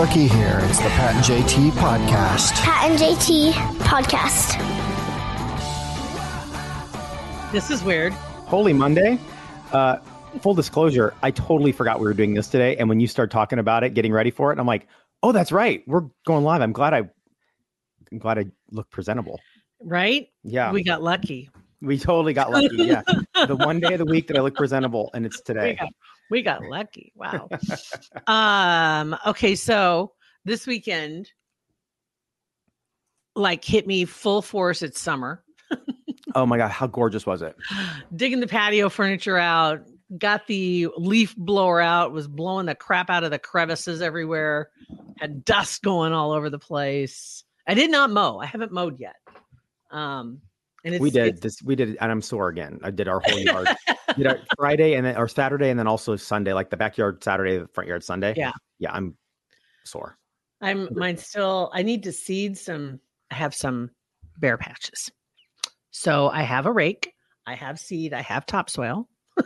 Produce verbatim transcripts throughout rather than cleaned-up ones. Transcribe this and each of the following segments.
Rookie here. It's the Pat and J T podcast. Pat and J T podcast. This is weird. Holy Monday. Uh, full disclosure, I totally forgot we were doing this today. And when you start talking about it, getting ready for it, I'm like, oh, that's right. We're going live. I'm glad I, I'm glad I look presentable. Right? Yeah. We got lucky. We totally got lucky. Yeah. The one day of the week that I look presentable, and it's today. We got, we got lucky. Wow. um. Okay. So this weekend, like, hit me full force. It's summer. Oh my God. How gorgeous was it? Digging the patio furniture out. Got the leaf blower out. Was blowing the crap out of the crevices everywhere. Had dust going all over the place. I did not mow. I haven't mowed yet. Um. And it's, we did it's, this. We did, and I'm sore again. I did our whole yard. did our Friday and then or Saturday, and then also Sunday, like the backyard Saturday, the front yard Sunday. Yeah, yeah. I'm sore. I'm mine still. I need to seed some. I have some bare patches, so I have a rake. I have seed. I have topsoil.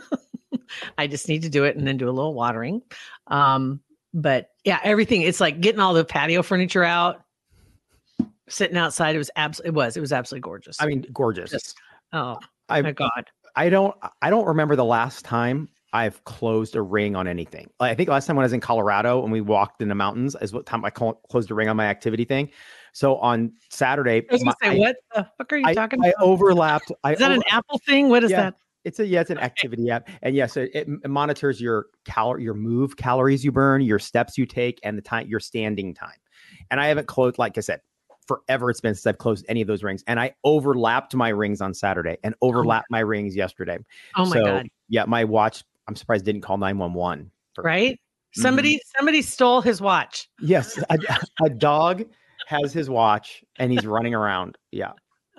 I just need to do it and then do a little watering. Um, but yeah, everything. It's like getting all the patio furniture out. Sitting outside, it was absolutely. It was. It was absolutely gorgeous. I mean, gorgeous. Just, oh I, my God! I don't. I don't remember the last time I've closed a ring on anything. I think last time when I was in Colorado and we walked in the mountains is what time I cl- closed a ring on my activity thing. So on Saturday, I was gonna my, say, what the fuck are you I, talking I about? overlapped. I is that over, an Apple thing? What is yeah, that? It's a yeah, it's an activity app, and yes, it, it monitors your cal your move calories you burn, your steps you take, and the time your standing time. And I haven't closed, like I said. Forever it's been since I've closed any of those rings, and I overlapped my rings on Saturday and overlapped oh my rings yesterday. Oh my so, God! Yeah, my watch. I'm surprised didn't call nine one one. Right? Somebody, mm-hmm. somebody stole his watch. Yes, a, a dog has his watch and he's running around. Yeah,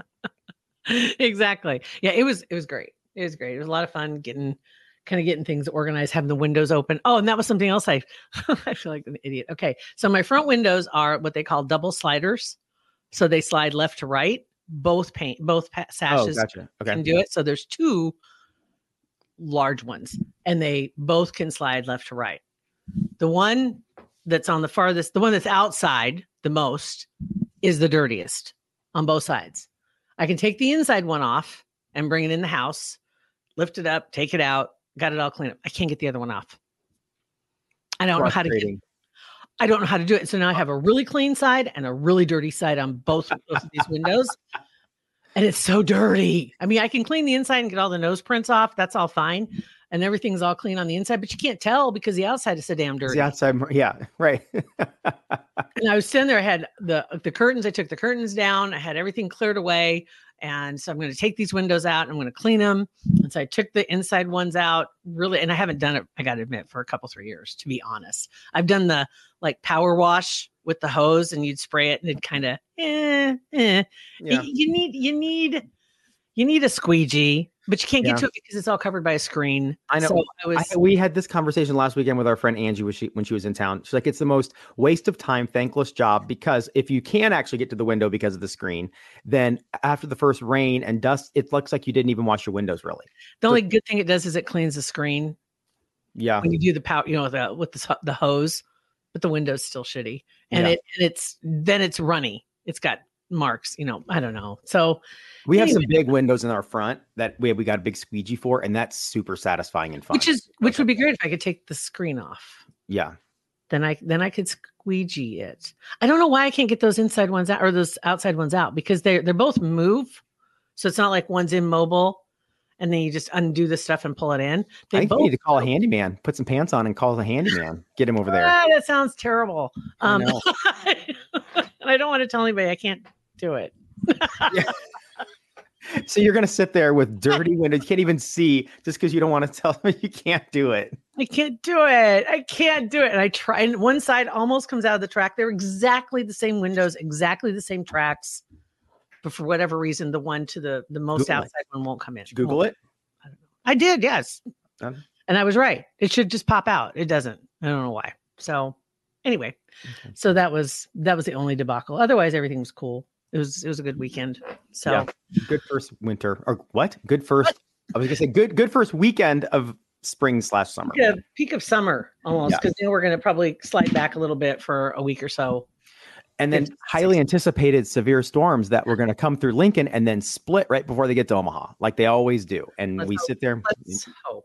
exactly. Yeah, it was. It was great. It was great. It was a lot of fun getting, kind of getting things organized, having the windows open. Oh, and that was something else. I, I feel like an idiot. Okay, so my front windows are what they call double sliders. So they slide left to right. Both paint, both pa- sashes oh, gotcha. Okay. can do it. So there's two large ones, and they both can slide left to right. The one that's on the farthest, the one that's outside the most, is the dirtiest on both sides. I can take the inside one off and bring it in the house, lift it up, take it out, got it all cleaned up. I can't get the other one off. I don't know how to get. I don't know how to do it. So now I have a really clean side and a really dirty side on both, both of these windows. And it's so dirty. I mean, I can clean the inside and get all the nose prints off. That's all fine. And everything's all clean on the inside, but you can't tell because the outside is so damn dirty. The outside, yeah, right. And I was sitting there, I had the, the curtains, I took the curtains down. I had everything cleared away. And so I'm going to take these windows out and I'm going to clean them. And so I took the inside ones out really, and I haven't done it, I got to admit, for a couple, three years, to be honest. I've done the like power wash with the hose and you'd spray it and it'd kind of, eh, eh. Yeah. You need, you need, you need a squeegee, but you can't get yeah. to it because it's all covered by a screen. I know. So I was, I, we had this conversation last weekend with our friend Angie when she, when she was in town. She's like, it's the most waste of time, thankless job, because if you can actually get to the window because of the screen, then after the first rain and dust, it looks like you didn't even wash your windows really. The so, only good thing it does is it cleans the screen. Yeah. When you do the power, you know, the, with the, the hose, but the window's still shitty. And yeah. it, and it's, then it's runny. It's got marks, you know, I don't know. So we anyway. have some big windows in our front that we have, we got a big squeegee for, and that's super satisfying and fun. Which is which okay. would be great if I could take the screen off. Yeah. Then I then I could squeegee it. I don't know why I can't get those inside ones out or those outside ones out because they're they're both move. So it's not like one's immobile and then you just undo the stuff and pull it in. They I think both you need to call a handyman, put some pants on and call the handyman. Get him over there. Ah, that sounds terrible. Um, I and I don't want to tell anybody I can't do it. Yeah. So you're going to sit there with dirty windows. You can't even see just because you don't want to tell them you can't do it. I can't do it. I can't do it. And I try. And one side almost comes out of the track. They're exactly the same windows, exactly the same tracks. But for whatever reason, the one to the, the most Google outside it. one won't come in. Did you Google won't. it? I don't know. I did, yes. Um, and I was right. It should just pop out. It doesn't. I don't know why. So anyway, okay. so that was that was the only debacle. Otherwise, everything was cool. It was it was a good weekend. So yeah. Good first winter or what? Good first. What? I was gonna say good good first weekend of spring slash summer. Yeah, peak of summer almost, Yeah. because then we're going to probably slide back a little bit for a week or so. And then fifty, highly sixty. anticipated severe storms that were going to come through Lincoln and then split right before they get to Omaha, like they always do. And Let's we hope. sit there. Let's hope.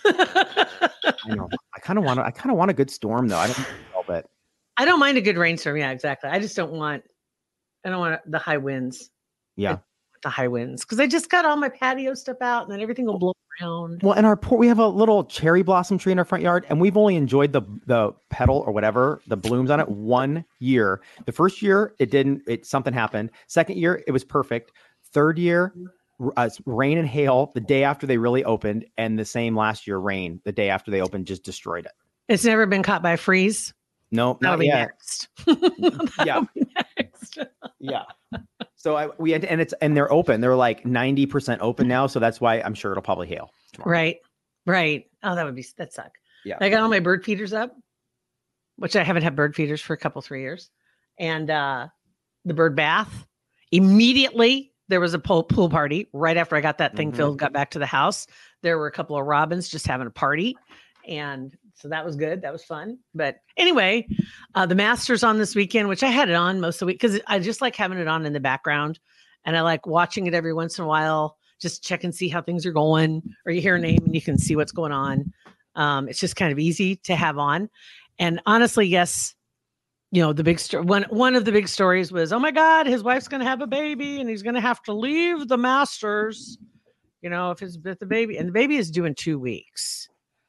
I know. I kind of want. I kind of want a good storm, though. I don't know, but I don't mind a good rainstorm. Yeah, exactly. I just don't want. I don't want the high winds. yeah. The high winds, because I just got all my patio stuff out, and then everything will blow around. Well, in our port, we have a little cherry blossom tree in our front yard, and we've only enjoyed the the petal or whatever, the blooms on it, one year. The first year, it didn't. It something happened. Second year, it was perfect. Third year, uh, rain and hail the day after they really opened, and the same last year, rain the day after they opened just destroyed it. It's never been caught by a freeze. No, That'll not be yet. next. Yeah. Be next. Yeah. So I we had, and it's and they're open. They're like ninety percent open now. So that's why I'm sure it'll probably hail tomorrow. Right. Right. Oh, that would be that suck. Yeah. I got all my bird feeders up, which I haven't had bird feeders for a couple, three years. And uh the bird bath. Immediately there was a pool, pool party right after I got that thing Mhm. filled, got back to the house. There were a couple of robins just having a party. And so that was good. That was fun. But anyway, uh, the Masters on this weekend, which I had it on most of the week because I just like having it on in the background. And I like watching it every once in a while, just check and see how things are going, or you hear a name and you can see what's going on. Um, it's just kind of easy to have on. And honestly, yes, you know, the big story, one, one of the big stories was, oh my God, his wife's going to have a baby and he's going to have to leave the Masters, you know, if it's with the baby, and the baby is due in two weeks.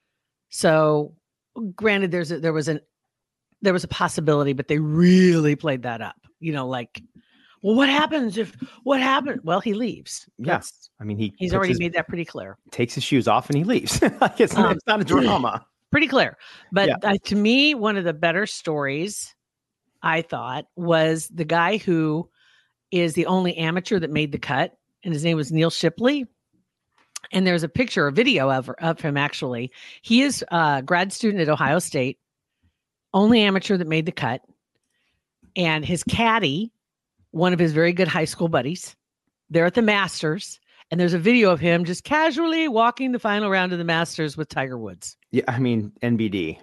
So granted, there's a, there was an, there was a possibility, but they really played that up, you know, like, well, what happens if, what happened? Well, he leaves. Yes. Yeah. I mean, he he's puts already his, made that pretty clear. Takes his shoes off and he leaves. Like it's, Um, it's not a drama. Pretty clear. But Yeah. uh, to me, one of the better stories I thought was the guy who is the only amateur that made the cut, and his name was Neil Shipley. And there's a picture, a video of, of him actually. He is a grad student at Ohio State, only amateur that made the cut. And his caddy, one of his very good high school buddies, they're at the Masters. And there's a video of him just casually walking the final round of the Masters with Tiger Woods. Yeah. I mean, N B D.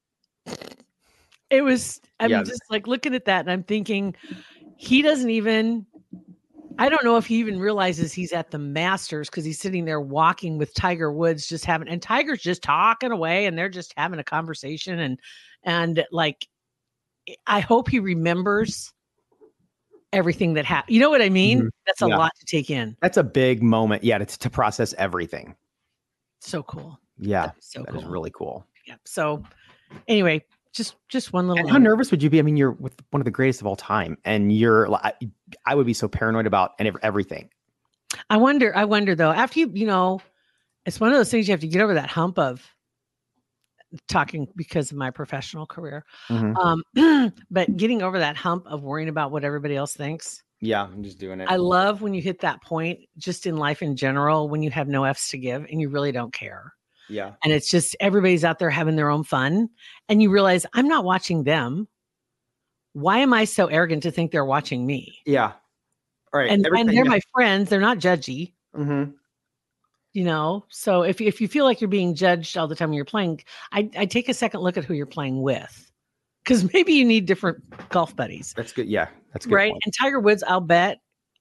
It was, I'm Yeah. just like looking at that and I'm thinking, he doesn't even, I don't know if he even realizes he's at the Masters because he's sitting there walking with Tiger Woods, just having, and Tiger's just talking away and they're just having a conversation. And, and like, I hope he remembers everything that happened. You know what I mean? Mhm. That's a Yeah. lot to take in. That's a big moment. Yeah. To, to process everything. So cool. Yeah. So That cool. is really cool. Yeah. So anyway, just, just one little, And how nervous would you be? I mean, you're with one of the greatest of all time, and you're like, I would be so paranoid about and ev- everything. I wonder, I wonder though, after you, you know, it's one of those things you have to get over that hump of talking because of my professional career. Mhm. Um, but getting over that hump of worrying about what everybody else thinks. Yeah. I'm just doing it. I love when you hit that point just in life in general, when you have no F's to give and you really don't care. yeah. And it's just everybody's out there having their own fun. And you realize I'm not watching them. Why am I so arrogant to think they're watching me? Yeah. All right. And, and everything- they're yeah. my friends. They're not judgy, Mhm. you know? So if, if you feel like you're being judged all the time when you're playing, I, I take a second look at who you're playing with, because maybe you need different golf buddies. That's good. Yeah. That's a good. Right. point. And Tiger Woods, I'll bet,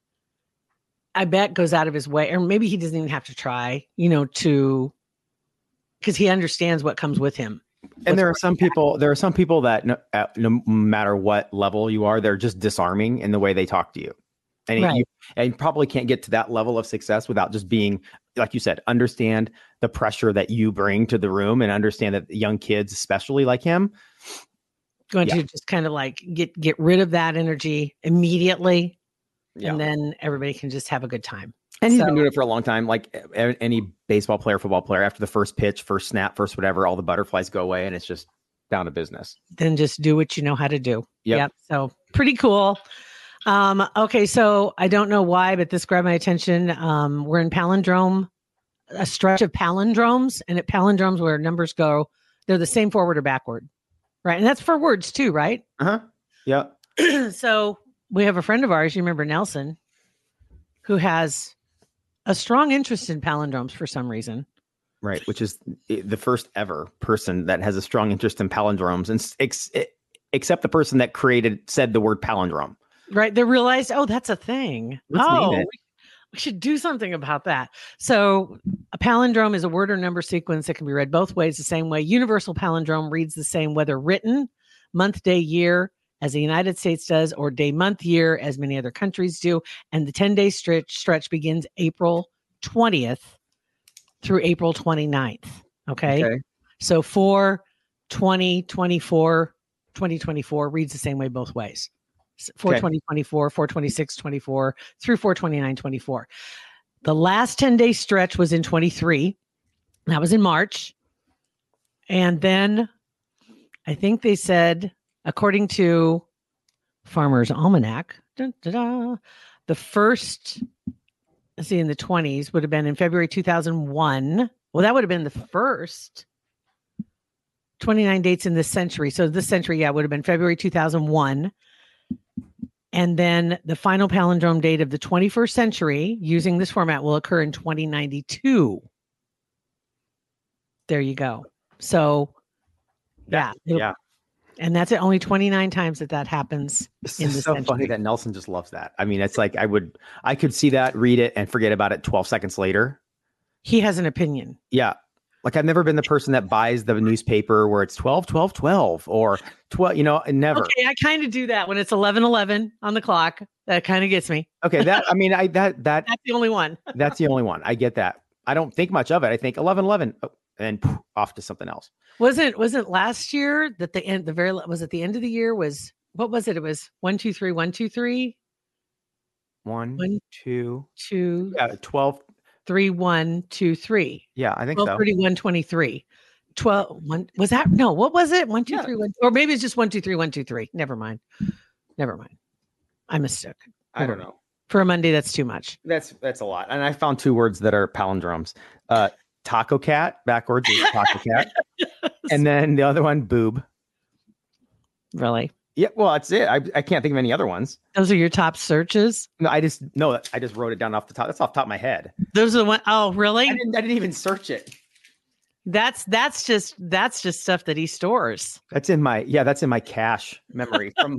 I bet goes out of his way, or maybe he doesn't even have to try, you know, to, because he understands what comes with him. And there are What's some people, there are some people that no, uh, no matter what level you are, they're just disarming in the way they talk to you. And Right. you, and you probably can't get to that level of success without just being, like you said, understand the pressure that you bring to the room, and understand that young kids, especially like him, going Yeah. to just kind of like get, get rid of that energy immediately. yeah. And then everybody can just have a good time. And he's So- been doing it for a long time. Like a- any baseball player, football player, after the first pitch, first snap, first whatever, all the butterflies go away, and it's just down to business. Then just do what you know how to do. Yep. So pretty cool. Um, okay. So I don't know why, but this grabbed my attention. Um, we're in palindrome, a stretch of palindromes, and at palindromes where numbers go, they're the same forward or backward. Right. And that's for words too, right? Uh huh. Yeah. So we have a friend of ours, you remember Nelson, who has a strong interest in palindromes for some reason. Right, which is the first ever person that has a strong interest in palindromes, and ex- except the person that created said the word palindrome. Right. They realized, oh, that's a thing. Let's oh, name it. We, we should do something about that. So a palindrome is a word or number sequence that can be read both ways the same way. Universal palindrome reads the same whether written, month, day, year, as the United States does, or day, month, year, as many other countries do. And the ten-day stretch, stretch begins April twentieth through April twenty-ninth. Okay. Okay. So for twenty twenty-four, twenty twenty-four reads the same way both ways. four twenty twenty-four, four twenty-six twenty-four through four twenty-nine twenty-four. The last ten-day stretch was in twenty-three. That was in March. And then I think they said, according to Farmer's Almanac, dun, dun, dun, the first, let's see, in the twenties would have been in February two thousand one. Well, that would have been the first twenty-nine dates in this century. So this century, yeah, would have been February two thousand one. And then the final palindrome date of the twenty-first century using this format will occur in twenty ninety-two. There you go. So, yeah. Yeah. And that's it. Only twenty-nine times that that happens It's in the so century. funny that Nelson just loves that. I mean, it's like I would, I could see that, read it, and forget about it twelve seconds later. He has an opinion. Yeah. Like I've never been the person that buys the newspaper where it's twelve, twelve, twelve or twelve, you know, never. Okay, I kind of do that when it's eleven eleven on the clock. That kind of gets me. Okay. That, I mean, I, that, that, That's the only one. that's the only one. I get that. I don't think much of it. I think eleven eleven oh, and poof, off to something else. Wasn't wasn't last year that the end the very was at the end of the year was what was it? It was one, two, three, one, two, three, One, One, two, two, yeah, twelve. three, one, two, three. Yeah, I think twelve, so. thirty-one, twenty-three. twelve, one, was that? No, what was it? One, two, Yeah. three, one, or maybe it's just one, two, three, one, two, three. Never mind. Never mind. I mistook. I don't know. For a Monday, that's too much. That's that's a lot. And I found two words that are palindromes. Uh, taco cat, backwards is taco cat. And then the other one, boob. Really? Yeah, well, that's it. I, I can't think of any other ones. Those are your top searches? No, I just no, I just wrote it down off the top. That's off the top of my head. Those are the one oh really? I didn't I didn't even search it. That's that's just that's just stuff that he stores. That's in my yeah, that's in my cache memory from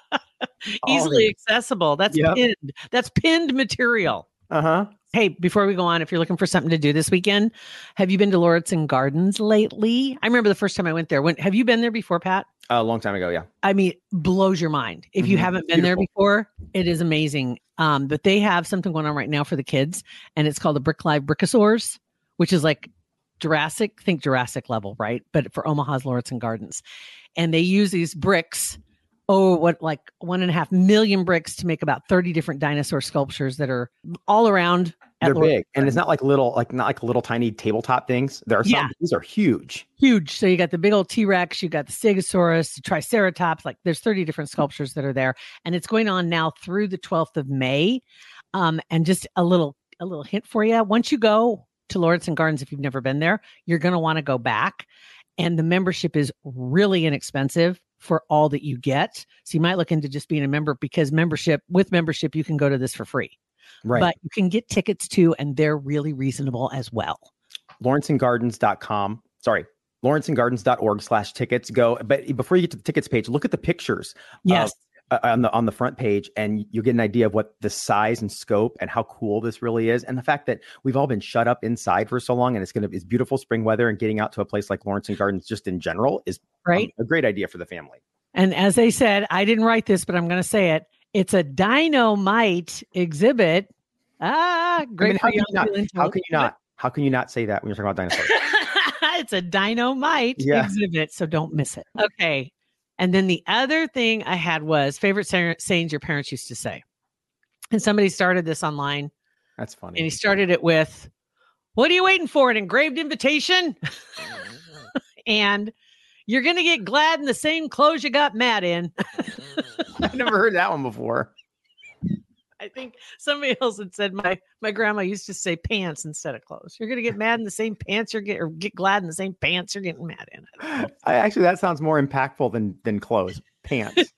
Easily the- accessible. That's Yep. pinned. That's pinned material. uh-huh. Hey, before we go on, if you're looking for something to do this weekend, have you been to Lauritsen Gardens lately? I remember the first time I went there. When have you been there before, Pat? A long time ago, yeah. I mean, blows your mind. If you Mhm. haven't been there Beautiful. before, it is amazing. Um, but they have something going on right now for the kids, and it's called the Brick Live Brickosaurs, which is like Jurassic, think Jurassic level, right? But for Omaha's Lauritsen Gardens. And they use these bricks, oh, what, like one and a half million bricks to make about thirty different dinosaur sculptures that are all around. at They're Lauritsen big. And it's not like little, like not like little tiny tabletop things. There are some, Yeah. these are huge. Huge. So you got the big old T-Rex, you got the Stegosaurus, the Triceratops, like there's thirty different sculptures that are there. And it's going on now through the twelfth of May. Um, and just a little, a little hint for you. Once you go to Lauritsen Gardens, if you've never been there, you're going to want to go back. And the membership is really inexpensive for all that you get. So you might look into just being a member because membership with membership, you can go to this for free. Right. But you can get tickets too, and they're really reasonable as well. Lauritsen Gardens dot com. Sorry. Lauritsen Gardens dot org slash tickets. Go. But before you get to the tickets page, look at the pictures. Yes. Uh, on the on the front page, and you'll get an idea of what the size and scope and how cool this really is, and the fact that we've all been shut up inside for so long, and it's gonna it's beautiful spring weather, and getting out to a place like Lauritsen Gardens just in general is Right. um, a great idea for the family. And as they said, I didn't write this, but I'm going to say it. It's a dynamite exhibit. Ah, great I mean, for how, can young you not, people into how it. can you not? How can you not say that when you're talking about dinosaurs? It's a dynamite Yeah. exhibit, so don't miss it. Okay. And then the other thing I had was favorite say- sayings your parents used to say. And somebody started this online, That's funny. and he started it with, "What are you waiting for? An engraved invitation?" And "You're going to get glad in the same clothes you got mad in." I've never heard that one before. I think somebody else had said my my grandma used to say pants instead of clothes. You're gonna get mad in the same pants you're get or get glad in the same pants you're getting mad in. I actually that sounds more impactful than than clothes. Pants.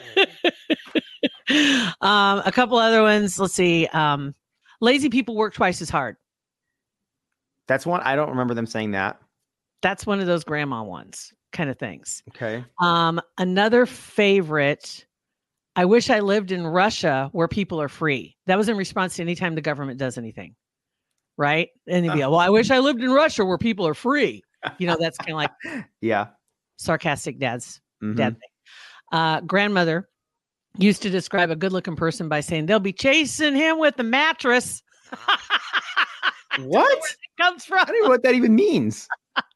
um, a couple other ones. Let's see. Um, lazy people work twice as hard. That's one. I don't remember them saying that. That's one of those grandma ones kind of things. Okay. Um, another favorite. I wish I lived in Russia where people are free. That was in response to any time the government does anything. Right. And they'd be like, well, I wish I lived in Russia where people are free. You know, that's kind of like yeah. sarcastic dad's Mhm. dad thing. Uh, grandmother used to describe a good looking person by saying they'll be chasing him with a mattress. What? Where it comes from. I don't know what that even means.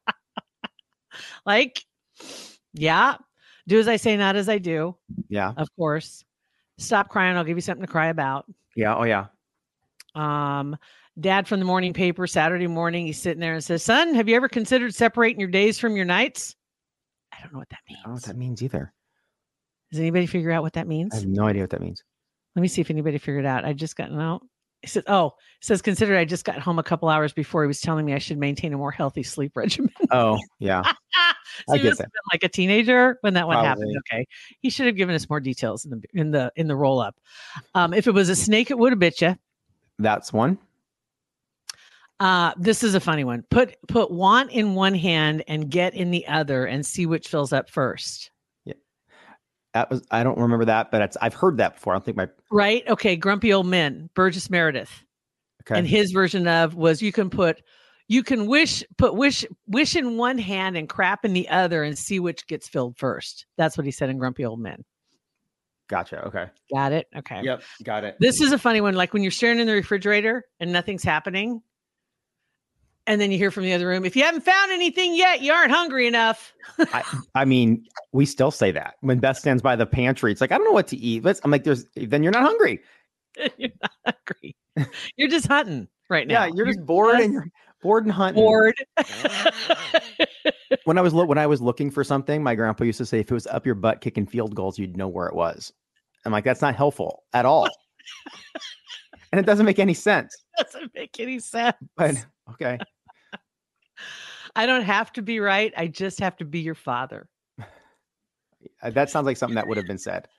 Like, yeah, do as I say, not as I do. Yeah. Of course. Stop crying. I'll give you something to cry about. Yeah. Oh, yeah. Um, Dad from the morning paper, Saturday morning, he's sitting there and says, son, have you ever considered separating your days from your nights? I don't know what that means. I don't know what that means either. Does anybody figure out what that means? I have no idea what that means. Let me see if anybody figured it out. I just got, no. It says, oh, it says, consider I just got home a couple hours before he was telling me I should maintain a more healthy sleep regimen. Oh, yeah. So I he get must that. have been like a teenager when that one happened. Probably. Okay. He should have given us more details in the, in the, in the roll up. Um, if it was a snake, it would have bit you. That's one. Uh, this is a funny one. Put put want in one hand and get in the other and see which fills up first. That was, I don't remember that, but it's, I've heard that before. I don't think my, Right? Okay. Grumpy old men, Burgess Meredith. okay. And his version of was you can put you can wish put wish wish in one hand and crap in the other and see which gets filled first. That's what he said in Grumpy Old Men. Gotcha. Okay. Got it? Okay. Yep. Got it. This is a funny one. Like when you're staring in the refrigerator and nothing's happening. And then you hear from the other room, if you haven't found anything yet, you aren't hungry enough. I, I mean, we still say that when Beth stands by the pantry. It's like, I don't know what to eat. Let's, I'm like, there's, then you're not hungry. You're not hungry. You're just hunting right now. Yeah. You're just bored just and you're bored and hunting. bored. When I was, lo- when I was looking for something, my grandpa used to say, if it was up your butt kicking field goals, you'd know where it was. I'm like, that's not helpful at all. And it doesn't make any sense. Doesn't make any sense. But okay. I don't have to be right. I just have to be your father. Uh, That sounds like something that would have been said.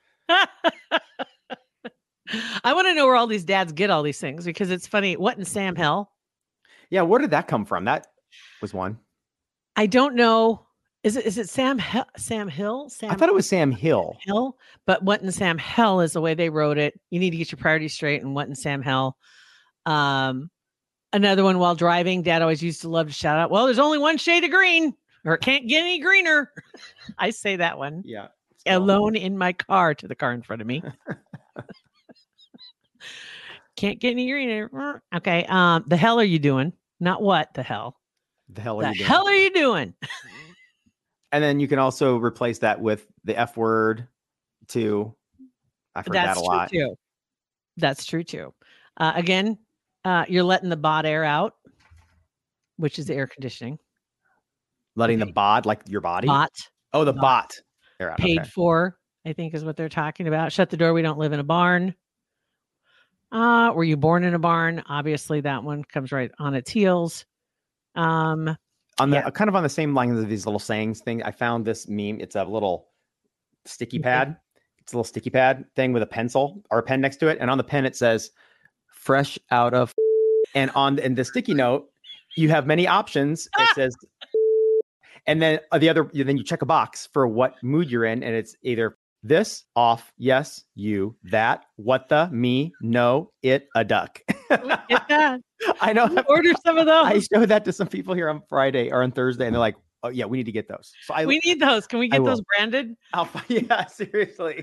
I want to know where all these dads get all these things because it's funny. What in Sam Hell? Yeah. Where did that come from? That was one. I don't know. Is it is it Sam Hel- Sam Hill? Sam I thought it was Sam Hill. Hill, but what in Sam Hell is the way they wrote it. You need to get your priorities straight and what in Sam Hell. Um, another one while driving, Dad always used to love to shout out, well, there's only one shade of green or it can't get any greener. I say that one. Yeah. Alone in my car to the car in front of me. Can't get any greener. Okay. Um, the hell are you doing? Not what the hell. The hell are The you doing? hell are you doing? And then you can also replace that with the F word too. I've heard That's that a lot. true too. That's true too. Uh, again, uh, you're letting the bot air out, which is the air conditioning. Letting Okay. the bod, like your body. Bot Oh, the Bot. bot. They're out. paid Okay. for, I think is what they're talking about. Shut the door. We don't live in a barn. Uh, were you born in a barn? Obviously, that one comes right on its heels. Um, On the yeah. kind of on the same lines of these little sayings thing, I found this meme. It's a little sticky Okay. pad. It's a little sticky pad thing with a pencil or a pen next to it, and on the pen it says "fresh out of." And on and the sticky note, you have many options. It says, and then uh, the other, then you check a box for what mood you're in, and it's either this, off, yes, you, that, what the, me, no, it, a duck. get that. I know. Order some of those. I showed that to some people here on Friday or on Thursday, and they're like, "Oh yeah, we need to get those." So I, we need those. Can we I get will. those branded? I'll, yeah, seriously.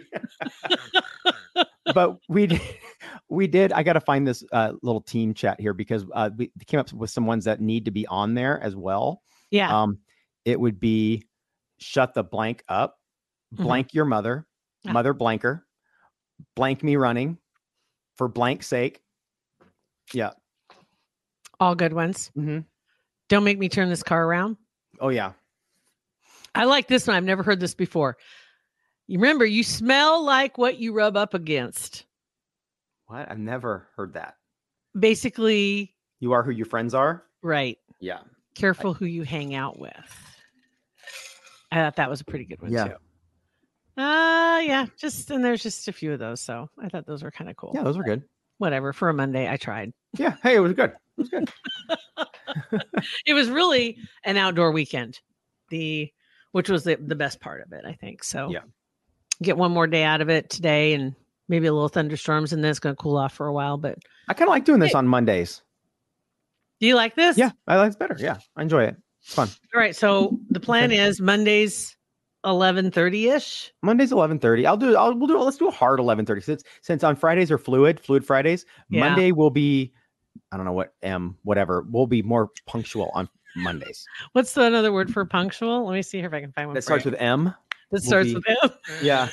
But we did, we did. I got to find this uh, little team chat here because uh, we came up with some ones that need to be on there as well. Yeah. Um, it would be shut the blank up, Mhm. blank your mother, Ah. mother blanker, blank me running, for blank sake. Yeah. All good ones. Mm-hmm. Don't make me turn this car around. Oh yeah. I like this one. I've never heard this before. You remember, you smell like what you rub up against. What? I've never heard that. Basically, You are who your friends are. right. Yeah. Careful who you hang out with. I thought that was a pretty good one Yeah. too. Uh yeah, just and there's just a few of those. So I thought those were kind of cool. Yeah, those were good. Whatever. For a Monday, I tried. Yeah. Hey, it was good. was good. It was really an outdoor weekend, the which was the, the best part of it, I think. So Yeah. Get one more day out of it today and maybe a little thunderstorms, and then it's going to cool off for a while. But I kind of like doing this Hey. on Mondays. do you like this? Yeah, I like it better. Yeah, I enjoy it. It's fun. All right. So the plan is Mondays, eleven thirty ish. Monday's eleven thirty. I'll do. I'll we'll do. Let's do a hard eleven thirty. Since since on Fridays are fluid, fluid Fridays. Yeah. Monday will be. I don't know what M whatever. We'll be more punctual on Mondays. What's the another word for punctual? Let me see if I can find one. That for starts you. with M. That starts be- with M. Yeah.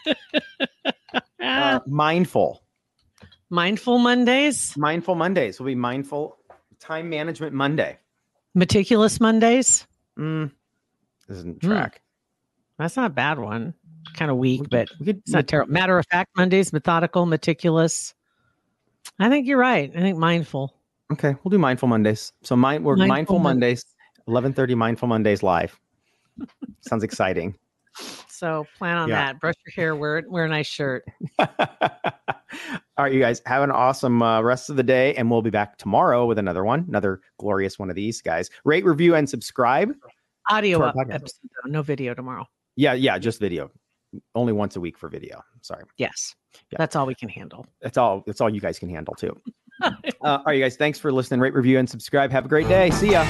Uh, mindful. Mindful Mondays, Mindful Mondays will be mindful time management Monday. meticulous Mondays. Mm, doesn't Hmm. track. That's not a bad one. Kind of weak, but we could. it's not terrible. Matter of fact Mondays, methodical, meticulous. I think you're right. I think mindful. Okay, we'll do mindful Mondays. So mind we're mindful, Mindful Mondays. eleven thirty mindful Mondays live. Sounds exciting. So plan on Yeah. that. Brush your hair. Wear wear a nice shirt. All right, you guys have an awesome uh, rest of the day, and we'll be back tomorrow with another one, another glorious one of these guys. Rate, review, and subscribe. Audio To our up podcast. episode, though. No video tomorrow. Yeah, yeah, just video. Only once a week for video. Sorry, Yes, Yeah. that's all we can handle. that's all. That's all you guys can handle too. uh, all right, you guys. Thanks for listening. Rate, review, and subscribe. Have a great day. See ya.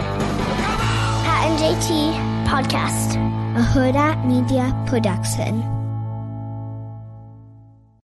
Pat and J T Podcast, a Huda Media Production.